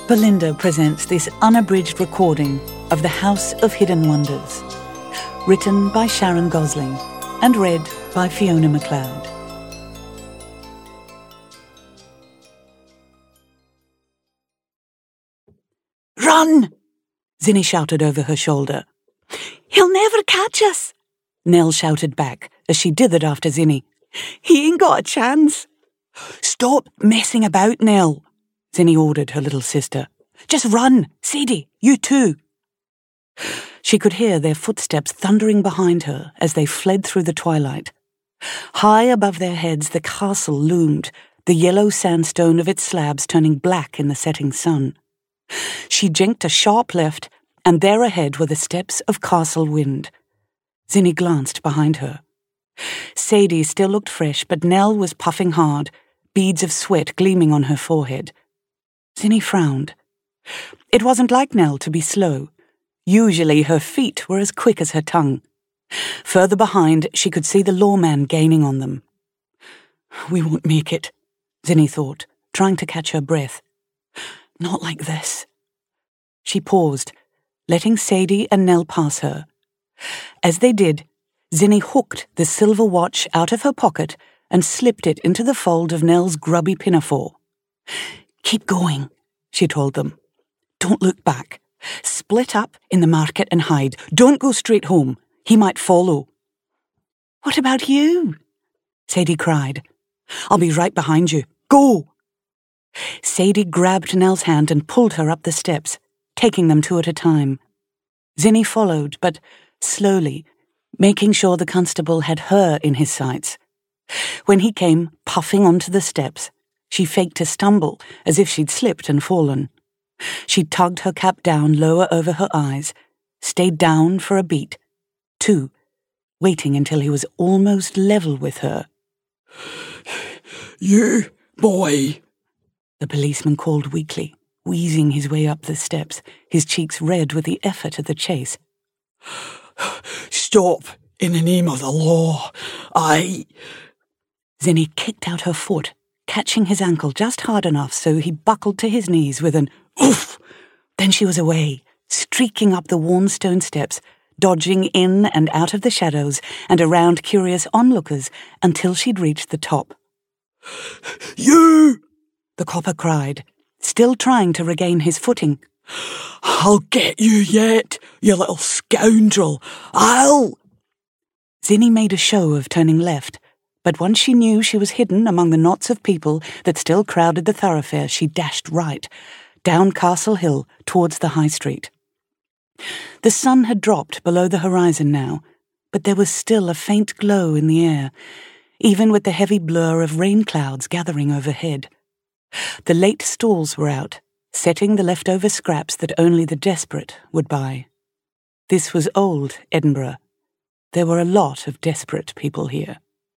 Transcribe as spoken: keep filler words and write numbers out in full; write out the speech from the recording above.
Belinda presents this unabridged recording of The House of Hidden Wonders, written by Sharon Gosling and read by Fiona MacLeod. "Run!" Zinni shouted over her shoulder. "He'll never catch us," Nell shouted back as she dithered after Zinni. "He ain't got a chance." "Stop messing about, Nell," Zinni ordered her little sister. "Just run! Sadie, you too!" She could hear their footsteps thundering behind her as they fled through the twilight. High above their heads the castle loomed, the yellow sandstone of its slabs turning black in the setting sun. She jinked a sharp left, and there ahead were the steps of Castle Wind. Zinni glanced behind her. Sadie still looked fresh, but Nell was puffing hard, beads of sweat gleaming on her forehead. Zinni frowned. It wasn't like Nell to be slow. Usually her feet were as quick as her tongue. Further behind, she could see the lawman gaining on them. "We won't make it," Zinni thought, trying to catch her breath. "Not like this." She paused, letting Sadie and Nell pass her. As they did, Zinni hooked the silver watch out of her pocket and slipped it into the fold of Nell's grubby pinafore. "Keep going," she told them. "Don't look back. Split up in the market and hide. Don't go straight home. He might follow." "What about you?" Sadie cried. "I'll be right behind you. Go!" Sadie grabbed Nell's hand and pulled her up the steps, taking them two at a time. Zinni followed, but slowly, making sure the constable had her in his sights. When he came puffing onto the steps, she faked a stumble as if she'd slipped and fallen. She tugged her cap down lower over her eyes, stayed down for a beat, two, waiting until he was almost level with her. "You, boy," the policeman called weakly, wheezing his way up the steps, his cheeks red with the effort of the chase. "Stop, in the name of the law. I—" Zinni kicked out her foot, catching his ankle just hard enough so he buckled to his knees with an oof. Then she was away, streaking up the worn stone steps, dodging in and out of the shadows and around curious onlookers until she'd reached the top. "You!" the copper cried, still trying to regain his footing. "I'll get you yet, you little scoundrel. I'll—" Zinni made a show of turning left, but once she knew she was hidden among the knots of people that still crowded the thoroughfare, she dashed right, down Castle Hill towards the High Street. The sun had dropped below the horizon now, but there was still a faint glow in the air, even with the heavy blur of rain clouds gathering overhead. The late stalls were out, setting the leftover scraps that only the desperate would buy. This was old Edinburgh. There were a lot of desperate people here.